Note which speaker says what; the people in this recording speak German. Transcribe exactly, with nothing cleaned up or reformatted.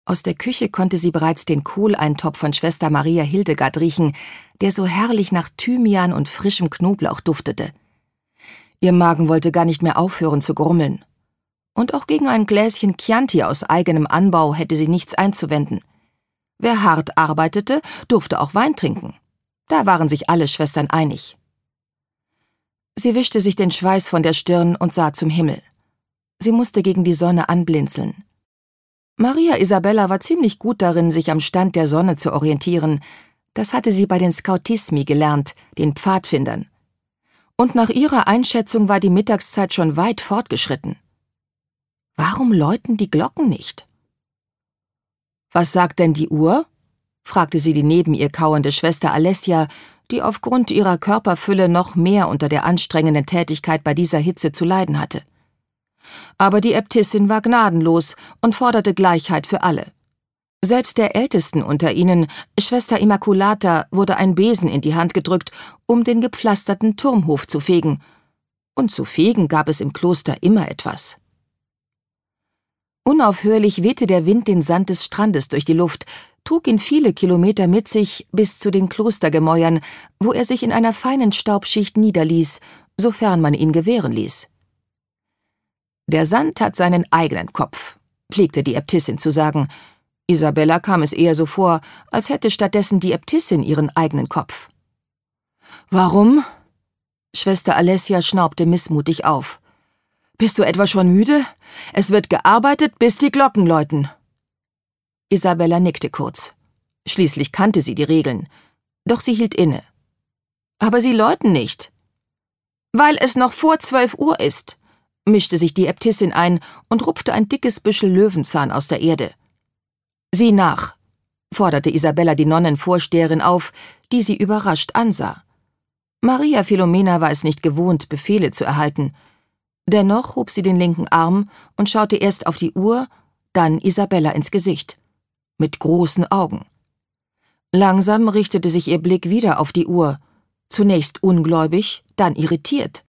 Speaker 1: Aus der Küche konnte sie bereits den Kohleintopf von Schwester Maria Hildegard riechen, der so herrlich nach Thymian und frischem Knoblauch duftete. Ihr Magen wollte gar nicht mehr aufhören zu grummeln. Und auch gegen ein Gläschen Chianti aus eigenem Anbau hätte sie nichts einzuwenden. Wer hart arbeitete, durfte auch Wein trinken. Da waren sich alle Schwestern einig. Sie wischte sich den Schweiß von der Stirn und sah zum Himmel. Sie musste gegen die Sonne anblinzeln. Maria Isabella war ziemlich gut darin, sich am Stand der Sonne zu orientieren. Das hatte sie bei den Scoutismi gelernt, den Pfadfindern. Und nach ihrer Einschätzung war die Mittagszeit schon weit fortgeschritten. Warum läuten die Glocken nicht? »Was sagt denn die Uhr?« fragte sie die neben ihr kauernde Schwester Alessia, die aufgrund ihrer Körperfülle noch mehr unter der anstrengenden Tätigkeit bei dieser Hitze zu leiden hatte. Aber die Äbtissin war gnadenlos und forderte Gleichheit für alle. Selbst der Ältesten unter ihnen, Schwester Immaculata, wurde ein Besen in die Hand gedrückt, um den gepflasterten Turmhof zu fegen. Und zu fegen gab es im Kloster immer etwas. Unaufhörlich wehte der Wind den Sand des Strandes durch die Luft, trug ihn viele Kilometer mit sich bis zu den Klostergemäuern, wo er sich in einer feinen Staubschicht niederließ, sofern man ihn gewähren ließ. »Der Sand hat seinen eigenen Kopf«, pflegte die Äbtissin zu sagen. Isabella kam es eher so vor, als hätte stattdessen die Äbtissin ihren eigenen Kopf. »Warum?« Schwester Alessia schnaubte missmutig auf. »Bist du etwa schon müde? Es wird gearbeitet, bis die Glocken läuten.« Isabella nickte kurz. Schließlich kannte sie die Regeln. Doch sie hielt inne. »Aber sie läuten nicht.« »Weil es noch vor zwölf Uhr ist«, mischte sich die Äbtissin ein und rupfte ein dickes Büschel Löwenzahn aus der Erde. »Sieh nach«, forderte Isabella die Nonnenvorsteherin auf, die sie überrascht ansah. Maria Philomena war es nicht gewohnt, Befehle zu erhalten. Dennoch hob sie den linken Arm und schaute erst auf die Uhr, dann Isabella ins Gesicht. Mit großen Augen. Langsam richtete sich ihr Blick wieder auf die Uhr, zunächst ungläubig, dann irritiert.